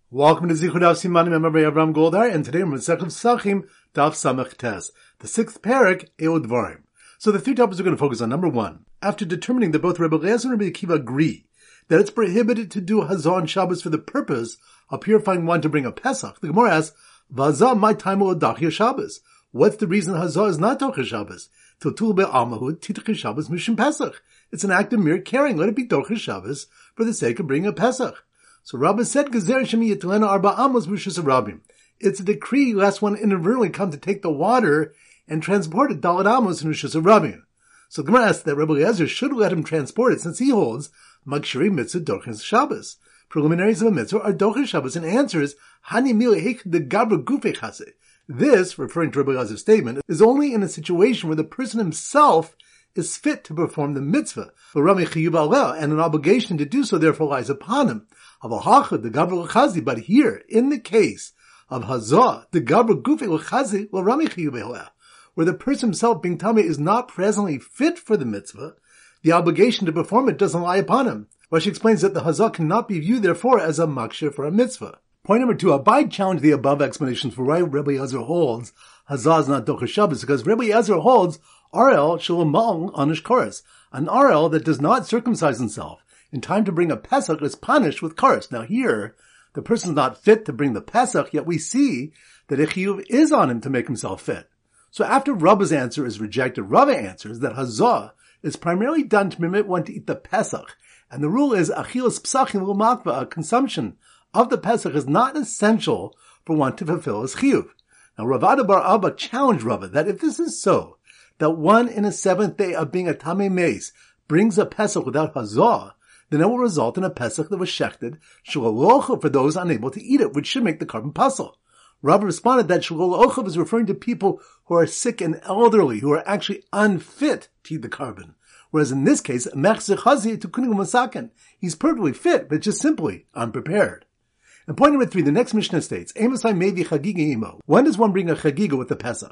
Welcome to Zichud Daf Simanim. I'm Rabbi Avram Goldar, and today we're in Masechet Pesachim Daf Samach Tes, the sixth parak, Eod Dvarim. So the three topics we're going to focus on. Number one, after determining that both Rabbi Eliezer and Rabbi Akiva agree that it's prohibited to do Hazah on Shabbos for the purpose of purifying one to bring a Pesach, the Gemara asks, Vazah my time will dachir Shabbos. What's the reason Hazah is not dachir Shabbos? Totul be'amahud titachir Shabbos mishum Pesach. It's an act of mere caring. Let it be dachir Shabbos for the sake of bringing a Pesach. So Rabbah said, Gezer Shemi Yitlena Arba Amos Rishus Rabim. It's a decree lest one inadvertently come to take the water and transport it Dalad Amos in Rishus Rabim. So the Gemara asks that Rabbi Eliezer should let him transport it since he holds Magshiri Mitzvah Dochis Shabbos. Preliminaries of a mitzvah are Dochis Shabbos, and answers Hani Mil Hek de Gabra Gufe Chase. This, referring to Rabbi Eliezer's statement, is only in a situation where the person himself is fit to perform the mitzvah, and an obligation to do so therefore lies upon him. But here, in the case of Hazah, the Gabra Gufe L'chazi L'rami Chiyuv, where the person himself being Tameh is not presently fit for the mitzvah, the obligation to perform it doesn't lie upon him. Rashi explains that the Hazah cannot be viewed therefore as a makshir for a mitzvah. Point number two, Abai challenged the above explanations for why Rabbi Eliezer holds Hazah is not Dochis Shabbos, because Rabbi Eliezer holds Arel Shalomong Anish Koros. An Arel that does not circumcise himself in time to bring a Pesach is punished with Koros. Now here, the person is not fit to bring the Pesach, yet we see that a chiyuv is on him to make himself fit. So after Rabbah's answer is rejected, Rava answers that Hazah is primarily done to permit one to eat the Pesach. And the rule is Achilas Psachim L'makva, a consumption of the Pesach is not essential for one to fulfill his chiyuv. Now Rav Ada bar Abba challenged Rava that if this is so, that one in a seventh day of being a Tamei Meis brings a Pesach without Hazah, then it will result in a Pesach that was shechted, Shulal Ochav for those unable to eat it, which should make the carbon pasul. Rava responded that Shulal Ochav is referring to people who are sick and elderly, who are actually unfit to eat the carbon. Whereas in this case, he's perfectly fit, but just simply unprepared. And point number three, the next Mishnah states, when does one bring a chagiga with the Pesach?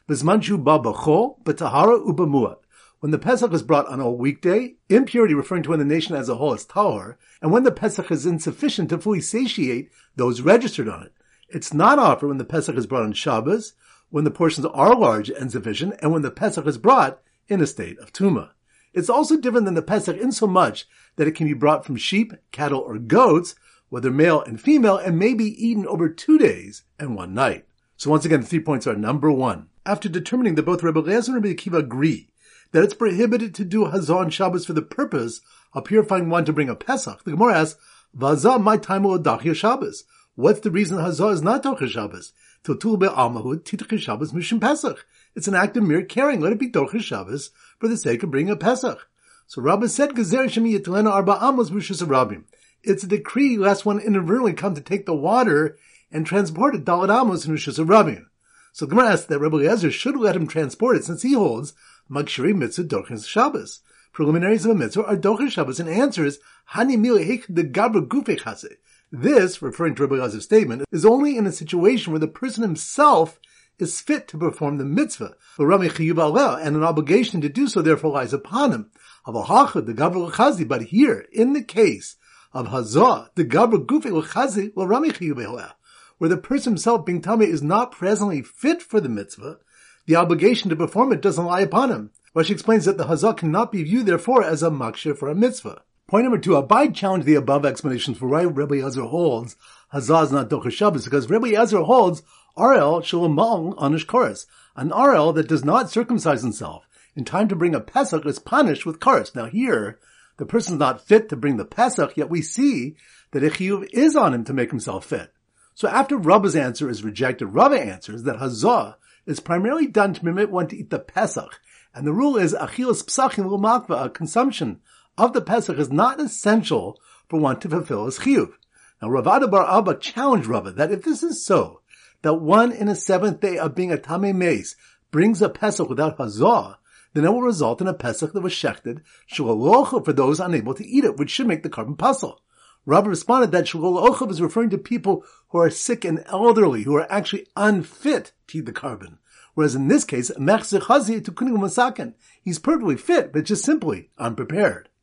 When the Pesach is brought on a weekday, impurity referring to when the nation as a whole is tahor, and when the Pesach is insufficient to fully satiate those registered on it. It's not offered when the Pesach is brought on Shabbos, when the portions are large and sufficient, and when the Pesach is brought in a state of tumah. It's also different than the Pesach in so much that it can be brought from sheep, cattle, or goats, whether male and female, and may be eaten over 2 days and 1 night. So once again, the 3 points are: number one, after determining that both Rabbi Eliezer and Rabbi Akiva agree that it's prohibited to do Hazah on Shabbos for the purpose of purifying one to bring a Pesach, the Gemara asks, Vazah my time will dachir Shabbos. What's the reason Hazah is not dachir Shabbos? Totul be'amahud titachir Shabbos mishum Pesach. It's an act of mere caring. Let it be dachir Shabbos for the sake of bringing a Pesach. So Rabbah said, Gezer Shemi Yitlena Arba Amos Rishus Rabim. It's a decree lest one inadvertently come to take the water and transport it Dalad Amos in Rishus Rabim. So the Gemara asks that Rabbi Eliezer should let him transport it since he holds Magshiri Mitzvah Dochis Shabbos. Preliminaries of a mitzvah are Dochis Shabbos, and answers Hani Mil Hek de Gabra Gufe Chase. This, referring to Rabbi Eliezer statement, is only in a situation where the person himself is fit to perform the mitzvah, and an obligation to do so therefore lies upon him. But here, in the case of Hazah, the Gabra Gufe L'chazi L'rami Chiyuv, where the person himself being Tameh is not presently fit for the mitzvah, the obligation to perform it doesn't lie upon him. Rashi explains that the Hazah cannot be viewed therefore as a makshir for a mitzvah. Point number two, Abai challenged the above explanations for why Rabbi Eliezer holds Hazah is not Dochis Shabbos, because Rabbi Eliezer holds Arel Shalomong Anish Koros. An Arel that does not circumcise himself in time to bring a Pesach is punished with Koros. Now here, the person is not fit to bring the Pesach, yet we see that a chiyuv is on him to make himself fit. So after Rabbah's answer is rejected, Rava answers that Hazah is primarily done to permit one to eat the Pesach. And the rule is Achilas Psachim L'makva, a consumption of the Pesach is not essential for one to fulfill his chiyuv. Now Rav Ada bar Abba challenged Rava that if this is so, that one in a seventh day of being a Tamei Meis brings a Pesach without Hazah, then it will result in a Pesach that was shechted, Shulal Ochav for those unable to eat it, which should make the carbon pasul. Rava responded that Shulal Ochav is referring to people who are sick and elderly, who are actually unfit to eat the carbon. Whereas in this case, he's perfectly fit, but just simply unprepared.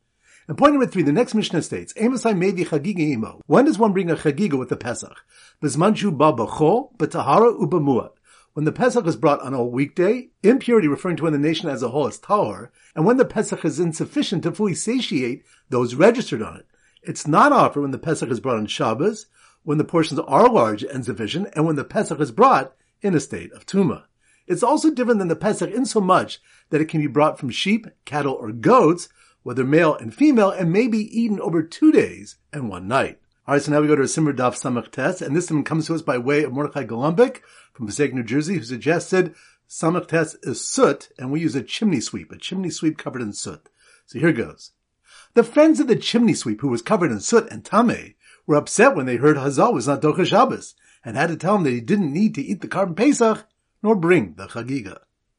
And point number 3, the next Mishnah states, Emasai mevi chagiga imo. When does one bring a chagiga with the Pesach? Bizmanchu ba b'chol, b'tahara u'b'muat. When the Pesach is brought on a weekday, impurity referring to when the nation as a whole is tahor, and when the Pesach is insufficient to fully satiate those registered on it. It's not offered when the Pesach is brought on Shabbos, when the portions are large and sufficient, and when the Pesach is brought in a state of Tumah. It's also different than the Pesach in so much that it can be brought from sheep, cattle, or goats, whether male and female, and may be eaten over 2 days and 1 night. Alright, so now we go to a Simmer Daf Samach Tes, and this one comes to us by way of Mordechai Golumbik from Passaic, New Jersey, who suggested Samach Tes is soot, and we use a chimney sweep covered in soot. So here goes. The friends of the chimney sweep, who was covered in soot and tameh, were upset when they heard Hazal was not Docha Shabbos, and had to tell him that he didn't need to eat the Karban Pesach, nor bring the Chagiga.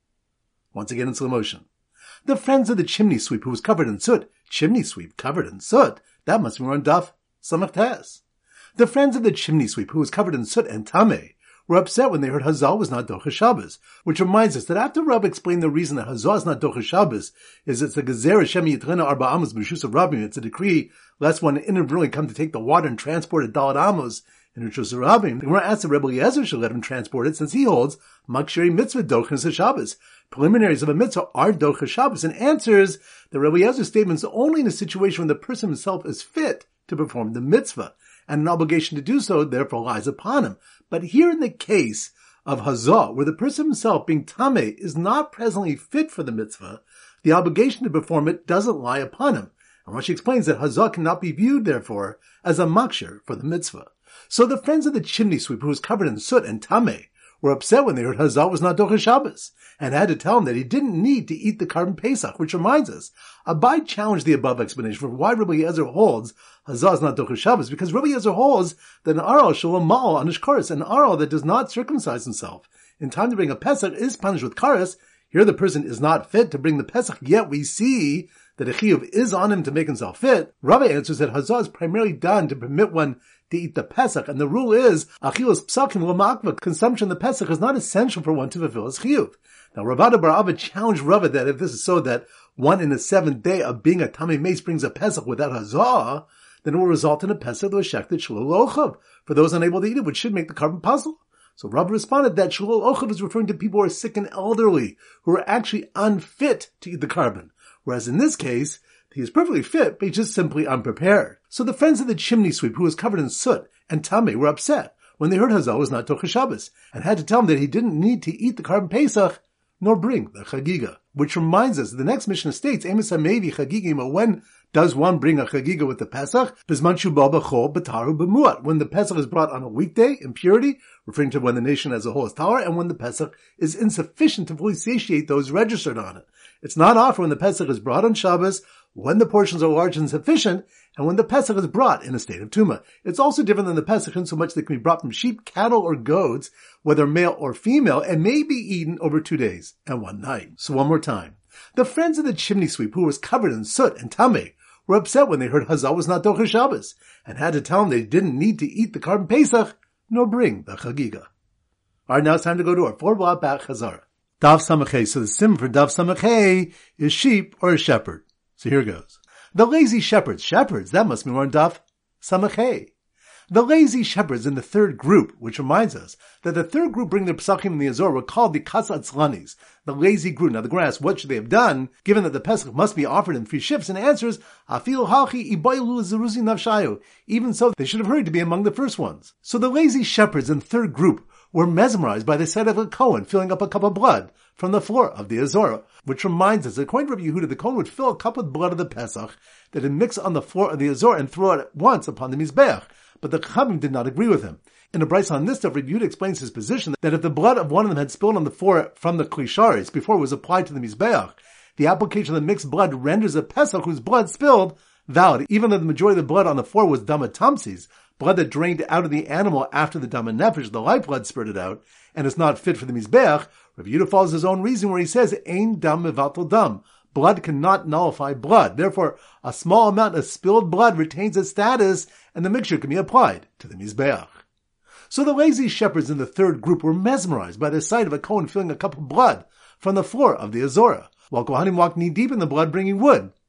Once again in slow motion. The friends of the chimney sweep, who was covered in soot, chimney sweep covered in soot, that must be on Daf Samach Tes. The friends of the chimney sweep, who was covered in soot and tameh, were upset when they heard Hazal was not Docha Shabbos, which reminds us that after Rav explained the reason that Hazal is not Docha Shabbos is it's a Gezer Shem Yitrena Arba Amos B'Shus of Rabbim. It's a decree lest one inadvertently come to take the water and transport it Dalet Amos in Rishus of Rabbim. The Gemara asks that Rebbe Eliezer should let him transport it since he holds Maksheri Mitzvah Dochas Shabbos. Preliminaries of a mitzvah are Docha Shabbos, and answers that Rebbe Eliezer's statement is only in a situation when the person himself is fit to perform the mitzvah, and an obligation to do so therefore lies upon him. But here in the case of Hazah, where the person himself, being tameh, is not presently fit for the mitzvah, the obligation to perform it doesn't lie upon him. And Rashi explains that Hazah cannot be viewed, therefore, as a makshir for the mitzvah. So the friends of the chimney sweep, who was covered in soot and tameh, were upset when they heard Hazal was not Docha Shabbos, and had to tell him that he didn't need to eat the Karban Pesach, which reminds us, Abai challenged the above explanation for why Rebbe Eliezer holds Hazal is not Docha Shabbos, because Rebbe Eliezer holds that an Aral shall amal on his kares, an Aral that does not circumcise himself in time to bring a Pesach is punished with kares. Here the person is not fit to bring the Pesach, yet we see that a chiyuv is on him to make himself fit. Rava answers that Hazal is primarily done to permit one to eat the Pesach, and the rule is achilas psakim l'makva. Consumption of the Pesach is not essential for one to fulfill his chiyuv. Now, Ravada bar Abba challenged Rava that if this is so that one in the 7th day of being a tamei mace brings a Pesach without Hazal, then it will result in a Pesach that was shechted shalol ochav for those unable to eat it, which should make the Karban puzzle. So Rava responded that shalol ochav is referring to people who are sick and elderly, who are actually unfit to eat the Karban. Whereas in this case, he is perfectly fit, but he's just simply unprepared. So the friends of the chimney sweep, who was covered in soot and tameh, were upset when they heard Hazal was not Docha Shabbos, and had to tell him that he didn't need to eat the Karban Pesach, nor bring the Chagiga. Which reminds us, the next Mishnah states, Emes HaMevi Chagigim, when does one bring a Chagiga with the Pesach? Bizman Shubal B'chol B'taru B'muat. When the Pesach is brought on a weekday, impurity, referring to when the nation as a whole is tahor, and when the Pesach is insufficient to fully satiate those registered on it. It's not offered when the Pesach is brought on Shabbos, when the portions are large and sufficient, and when the Pesach is brought in a state of Tumah. It's also different than the Pesach in so much that it can be brought from sheep, cattle, or goats, whether male or female, and may be eaten over 2 days and 1 night. So one more time. The friends of the chimney sweep, who was covered in soot and tameh, were upset when they heard Hazal was not Docha Shabbos, and had to tell him they didn't need to eat the Karban Pesach, nor bring the Chagiga. Alright, now it's time to go to our 4-block back Chazara. Daf Samachay. So the sim for Daf Samachay is sheep or a shepherd. So here goes. The lazy shepherds, that must be more on Daf Samachay. The lazy shepherds in the third group, which reminds us that the third group bring their Pesachim in the Azor, were called the Kasatzlanis, the lazy group. Now the Gemara asks, what should they have done, given that the Pesach must be offered in 3 shifts, and answers, Afil Halchi Ibaylu Zeruzi Navshayu. Even so, they should have hurried to be among the first ones. So the lazy shepherds in the third group were mesmerized by the sight of a Kohen filling up a cup of blood from the floor of the Azor, which reminds us that according to Rabbi Yehuda, the Kohen would fill a cup with blood of the Pesach that would mix on the floor of the Azor and throw it at once upon the Mizbeach. But the Chachamim did not agree with him. In a brayso on this stuff, Rabbi Yehuda explains his position that if the blood of one of them had spilled on the floor from the Klisharis before it was applied to the Mizbeach, the application of the mixed blood renders a Pesach whose blood spilled valid, even though the majority of the blood on the floor was Dama Tamsis, blood that drained out of the animal after the Dama Nefesh, the life blood spurted out, and is not fit for the Mizbeach. Rabbi Yehuda follows his own reason where he says, Ein dam mevatel dam. Blood cannot nullify blood. Therefore, a small amount of spilled blood retains its status, and the mixture can be applied to the Mizbeach. So the lazy shepherds in the third group were mesmerized by the sight of a Kohen filling a cup of blood from the floor of the Azorah, while Kohanim walked knee-deep in the blood bringing wood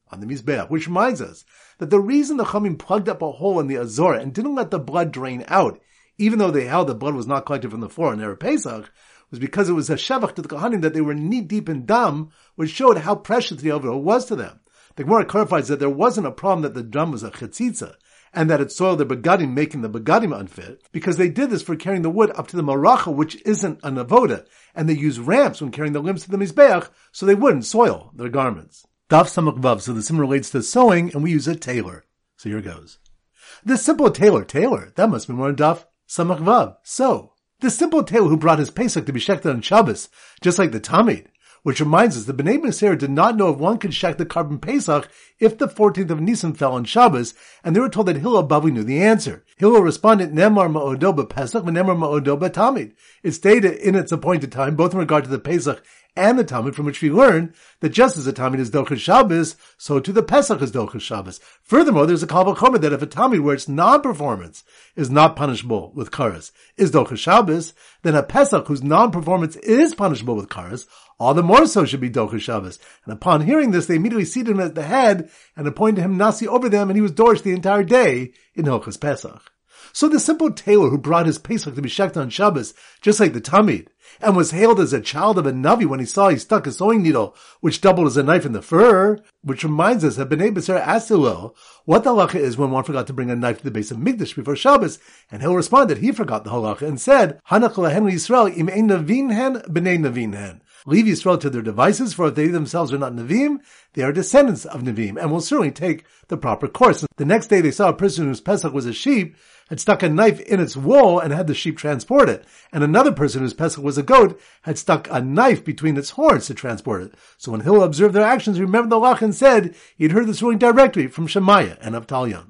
on the Mizbeach, which reminds us that the reason the Chachamim plugged up a hole in the Azorah and didn't let the blood drain out, even though they held the blood was not collected from the floor in Erev Pesach, was because it was a shevach to the Kohanim that they were knee-deep in dam, which showed how precious the Avera was to them. The Gemara clarifies that there wasn't a problem that the dam was a chetzitza, and that it soiled the begadim, making the begadim unfit, because they did this for carrying the wood up to the maracha, which isn't an avoda, and they used ramps when carrying the limbs to the mizbeach, so they wouldn't soil their garments. Daf Samach Vav, so the sim relates to sewing, and we use a tailor. So here goes. This simple tailor, that must be more than Daf Samach Vav, so. The simple tailor who brought his Pesach to be shechted on Shabbos, just like the Tamid, which reminds us the Bnei Bnei did not know if one could shech the carbon Pesach if the 14th of Nisan fell on Shabbos, and they were told that Hillel Bavli knew the answer. Hillel responded, Nemar ma'odo b'Pesach v'nemar ma'odo b'Tamid. It stated in its appointed time, both in regard to the Pesach and the Tamid, from which we learn that just as the Tamid is Dochas Shabbos, so too the Pesach is Dochas Shabbos. Furthermore, there's a Kal V'chomer that if a Tamid where its non-performance is not punishable with Karas is Dochas Shabbos, then a Pesach whose non-performance is punishable with Karas, all the more so should be Dochas Shabbos. And upon hearing this, they immediately seated him at the head and appointed him Nasi over them, and he was Dorish the entire day in Hilchos Pesach. So the simple tailor who brought his Pesach to be shechted on Shabbos, just like the Tamid, and was hailed as a child of a Navi when he saw he stuck a sewing needle, which doubled as a knife in the fur, which reminds us that Bnei B'Sera asked Hillel what the halacha is when one forgot to bring a knife to the base of Mikdash before Shabbos, and Hillel responded he forgot the halacha and said, Hanach lahen Yisrael im ein navin hen b'nei navin hen. Leave Yisrael to their devices, for if they themselves are not Nevi'im, they are descendants of Nevi'im, and will certainly take the proper course. The next day they saw a person whose Pesach was a sheep, had stuck a knife in its wool and had the sheep transport it. And another person whose Pesach was a goat had stuck a knife between its horns to transport it. So when Hillel observed their actions, he remembered the halacha and said he'd heard this ruling directly from Shemaiah and Avtalyon.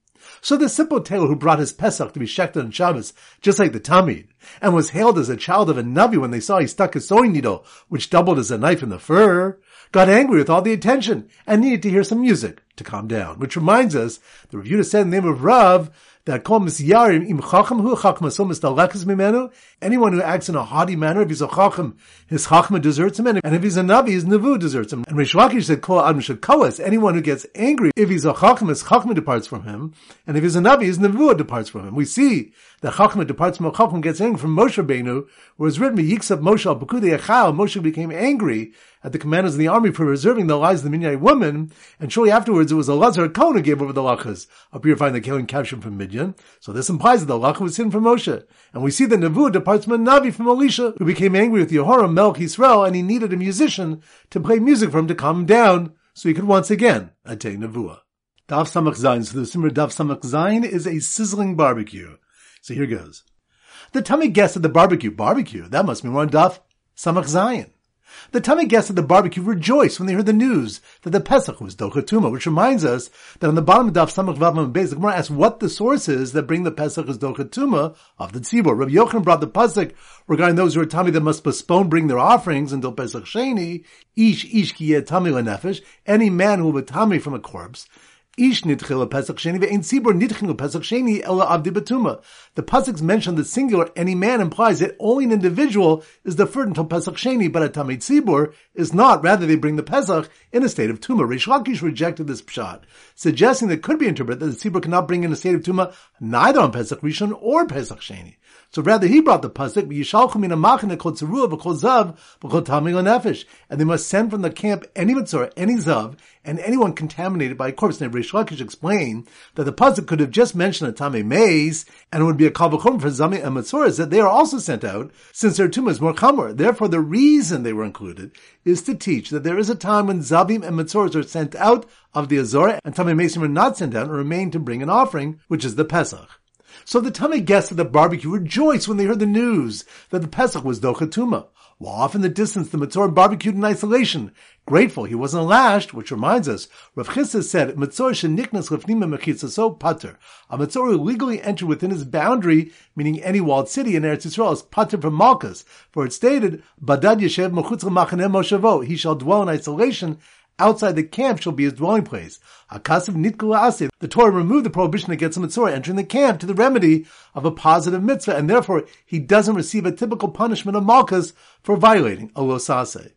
So the simple tailor who brought his Pesach to be shechted on Shabbos, just like the Tamid, and was hailed as a child of a Navi when they saw he stuck a sewing needle, which doubled as a knife in the fur, got angry with all the attention and needed to hear some music to calm down. Which reminds us, the Review said in the name of Rav, that kol misyarim im chacham hu chachma so mistalekes mimenu. Anyone who acts in a haughty manner, if he's a chacham, his chachma deserts him, and if he's a navi, his nevu deserts him. And Rish Lakish said kol adam shekalas. Anyone who gets angry, if he's a chacham, his chachma departs from him, and if he's a navi, his nevuah departs from him. We see that chachma departs from a chacham, gets angry from Moshe Rabbeinu, where it's written Yiksab Moshe al B'kudei Echal. Moshe became angry at the commanders of the army for preserving the lives of the Midianite women, and shortly afterwards it was Elazar Kohen who gave over the lachas of purifying the Kohen captured from Midian. So this implies that the lacha was hidden from Moshe. And we see that Nevuah departs from a Navi, from Elisha, who became angry with Yehoram Melech Yisrael, and he needed a musician to play music for him to calm him down, so he could once again attain Nevuah. Daf Samach Zayin. So the Simmer Daf Samach Zayin is a sizzling barbecue. So here goes. The tummy guests at the barbecue, that must be one Daf Samach Zayin. The tummy guests at the barbecue rejoiced when they heard the news that the Pesach was Docha Tuma, which reminds us that on the bottom of Daf Samach Vav Mem Beis, the Gemara asks what the source is that bring the Pesach as Docha Tuma of the Tzibur. Rabbi Yochanan brought the pasuk regarding those who are tummy that must postpone bring their offerings until Pesach Sheni. Ish ki yeh tummy lenefesh. Any man who will be tummy from a corpse. Ish nitchil Pesach Sheni ve'ein tzibur nitchil Pesach Sheni ela avdi betuma. The pasuk's mention the singular any man implies that only an individual is deferred until Pesach Sheni, but a tamei tzibur is not. Rather, they bring the Pesach in a state of tuma. Rish Lakish rejected this pshat, suggesting that it could be interpreted that the tzibur cannot bring in a state of tuma neither on Pesach Rishon or Pesach Sheni. So rather, he brought the pasuk, "Yishalchu min hamachane kol tzarua v'kol zav v'kol tamei lenefesh," and they must send from the camp any mitzvah, any zav, and anyone contaminated by a corpse. And Rish Lakish explained that the pasuk could have just mentioned a tamei maze, and it would be a kal v'chomer for zami and mitzoras that they are also sent out, since their tumah is more chamor. Therefore, the reason they were included is to teach that there is a time when zabim and mitzoras are sent out of the azorah, and tamei maze are not sent out and remain to bring an offering, which is the Pesach. So the tummy guests at the barbecue rejoiced when they heard the news that the Pesach was Docha Tuma. While off in the distance, the Metzor barbecued in isolation, grateful he wasn't lashed, which reminds us, Rav Chisda said, Metzor sheniknas lefnima mechitzaso pater. A Metzor who legally entered within his boundary, meaning any walled city in Eretz Yisrael, is pater from Malchus, for it stated, Badad yeshev mechutz l'machaneh moshavo, he shall dwell in isolation, outside the camp shall be his dwelling place. Akasav nitkula aseh. The Torah removed the prohibition against a mitzvah entering the camp to the remedy of a positive mitzvah, and therefore he doesn't receive a typical punishment of malchus for violating a lo saseh.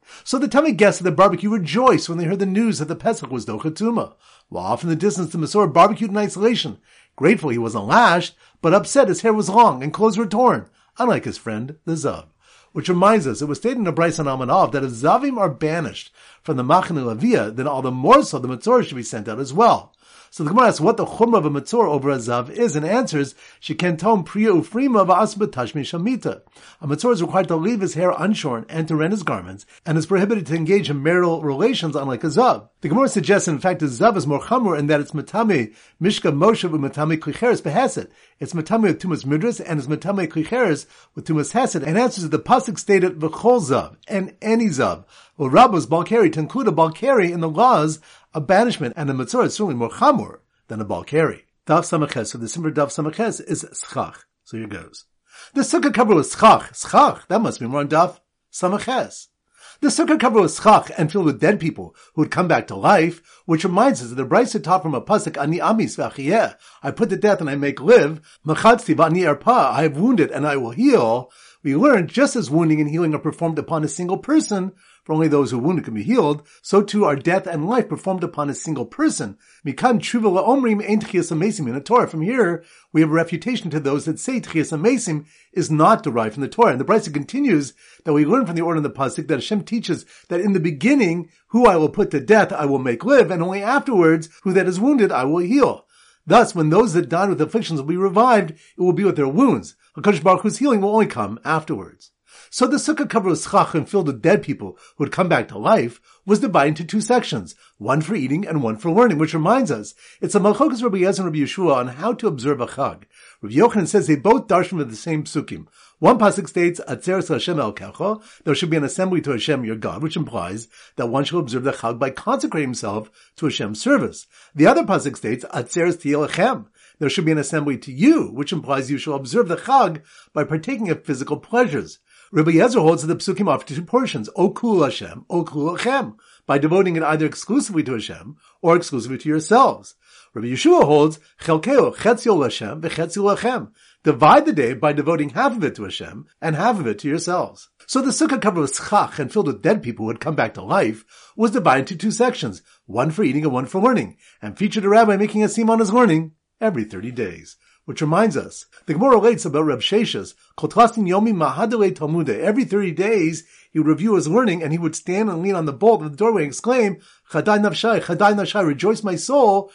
So the tummy guests at the barbecue rejoiced when they heard the news that the Pesach was Docha Tuma. While off in the distance, the Masorah barbecued in isolation. Grateful he wasn't lashed, but upset his hair was long and clothes were torn, unlike his friend, the Zav. Which reminds us, it was stated in the Bryce on Amanav that if Zavim are banished from the Machane Leviyah, then all the more so the Matzorah should be sent out as well. So the Gemara asks what the chumrah of a Matzorah over a Zav is, and answers, Shekentom Priya Ufrima V'asba Tashmi Shamita. A Matzorah is required to leave his hair unshorn and to rend his garments, and is prohibited to engage in marital relations unlike a Zav. The Gemara suggests, in fact, a Zav is more chamur in that it's Matame Mishka Moshe Matame Klicheres Beheset. It's Matame with Tumas Midras, and it's Matame Klicheres with Tumas Hesed, and answers that the Pasuk stated V'chol Zav, and any Zav. Well, Rabbos Balkari, to include a Balkari in the laws of banishment, and the Matzorah is certainly more chamur than a Balkari. Daf Samaches, so the simmer Daf Samaches is Schach. So here goes. The Sukkah cover was Schach. Schach, that must be more on Daf Samaches. The Sukkah cover was Schach and filled with dead people who would come back to life, which reminds us that the Brisa taught from a pasuk, Ani amis v'achiyeh, I put to death and I make live, Machatzti v'ani erpa, I have wounded and I will heal. We learned just as wounding and healing are performed upon a single person, for only those who are wounded can be healed, so too are death and life performed upon a single person. Mikan tshuva la'omrim ein tchias hamesim in the Torah. From here, we have a refutation to those that say tchias hamesim is not derived from the Torah. And the Brisa continues that we learn from the order in the pasuk that Hashem teaches that in the beginning, who I will put to death, I will make live, and only afterwards, who that is wounded, I will heal. Thus, when those that died with afflictions will be revived, it will be with their wounds. HaKadosh Baruch Hu's healing will only come afterwards. So the sukkah covered with schach and filled with dead people who had come back to life was divided into two sections, one for eating and one for learning, which reminds us, it's a malchokas Rabbi Yezer and Rabbi Yeshua on how to observe a chag. Rabbi Yochanan says they both darshan with the same psukim. One pasuk states, Atzeres Hashem El Kecho, there should be an assembly to Hashem your God, which implies that one shall observe the chag by consecrating himself to Hashem's service. The other pasuk states, Atzeres Tiyel Lechem, there should be an assembly to you, which implies you shall observe the chag by partaking of physical pleasures. Rabbi Yezer holds that the psukim offer two portions, O Kul Hashem, O Kul Lachem, by devoting it either exclusively to Hashem or exclusively to yourselves. Rabbi Yeshua holds, Chelkeo, Chetzio Hashem, V'Chetzio Lachem, divide the day by devoting half of it to Hashem and half of it to yourselves. So the sukkah covered with schach and filled with dead people who had come back to life was divided into two sections, one for eating and one for learning, and featured a rabbi making a seam on his learning every 30 days. Which reminds us, the Gemara relates about Reb Sheshes, Kotlastin Yomi Mahadele Talmude. Every 30 days, he would review his learning and he would stand and lean on the bolt of the doorway and exclaim, Chadai Nafshai, rejoice my soul,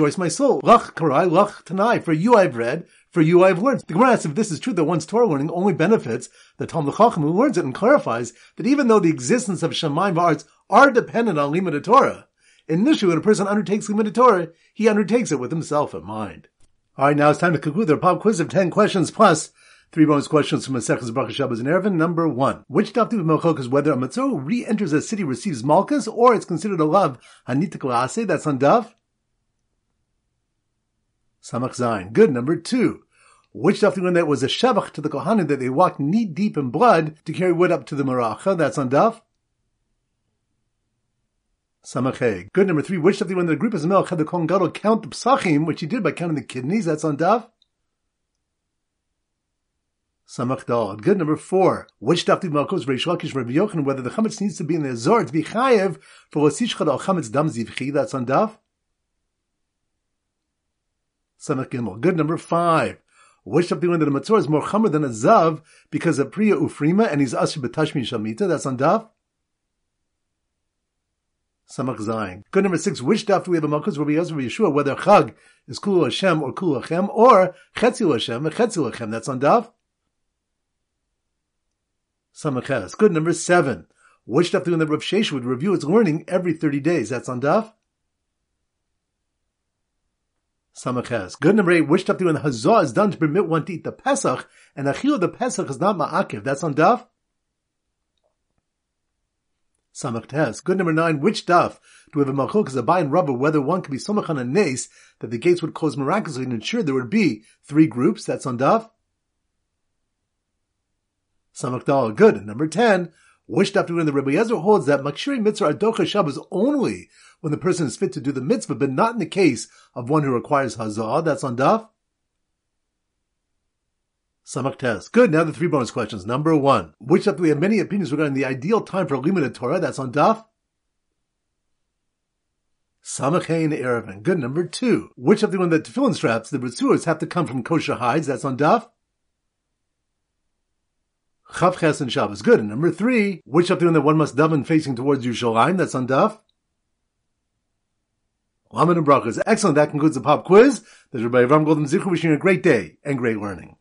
Lach Karai, Lach Tanai, for you I've read, for you I've learned. The Gemara asks if this is true that one's Torah learning only benefits the Talmud Chacham who learns it, and clarifies that even though the existence of Shamayim V'Aretz are dependent on Limud Torah, initially when a person undertakes Limud Torah, he undertakes it with himself in mind. Alright, now it's time to conclude the pop quiz of 10 questions plus 3 bonus questions from Masechtas Bracha Shabbos and Eruvin. Number 1. Which daf do with Melchokas whether a Matzorah re-enters a city, receives Malchus, or it's considered a love Hanitik La'aseh? That's on daf Samach Zayin. Good. Number 2. Which daf do when that was a Shavach to the Kohanim that they walked knee deep in blood to carry wood up to the Maracha? That's on daf Samachay. Good. Number 3. Which daf when the group of Melch had the Kohen Gadol count the Psachim, which he did by counting the kidneys? That's on daf Samach Dal. Good. Number 4. Which daf did Malchus Reish Lakish Rabbi Yochanan whether the chametz needs to be in the Azor to be chayev for Losishchad al chametz dam zivchi? That's on daf Samach Gimel. Good. Number 5. Which daf did when the Matzorah is more chamer than a zav because of Priya Ufrima and he's asher b'tashmi shamita? That's on daf Samach Zayin. Good. Number 6. Which daf do we have a Malchus Rabbi Yezer Rabbi Yeshua whether chag is Kul Hashem or Kul Lachem or Chetzil Hashem and Chetzil Lachem? That's on daf Samaches. Good. Number 7. Which daf do when the Rav Sheshes would review his learning every 30 days? That's on daf Samaches. Good. Number 8. Which daf do when the Hazah is done to permit one to eat the Pesach and Achil of the Pesach is not Ma'akiv? That's on daf Samach. Good. Number 9. Which daf do we have a Malchok as a Abai and Rabba whether one can be Somach on a Nes that the gates would close miraculously and ensure there would be 3 groups? That's on daf Samach Dal. Good. Number 10. Which daf do we have the Rabbi Yezer holds that Makshiri Mitzvah Adocha Shabbos only when the person is fit to do the mitzvah, but not in the case of one who requires Hazah? That's on daf Samach test. Good. Now the 3 bonus questions. Number 1. Which daf do we have many opinions regarding the ideal time for Limud Torah? That's on daf Samach Hein Erevin. Good. Number 2. Which of the one that tefillin straps, the britzuas, have to come from kosher hides? That's on daf Chav Ches and Shabbos. Good. And number 3. Which of the one that one must daven facing towards Yerushalayim? That's on daf Lamed and Brachos. Excellent. That concludes the pop quiz. This is Rabbi Avram Golden Zichu wishing you a great day and great learning.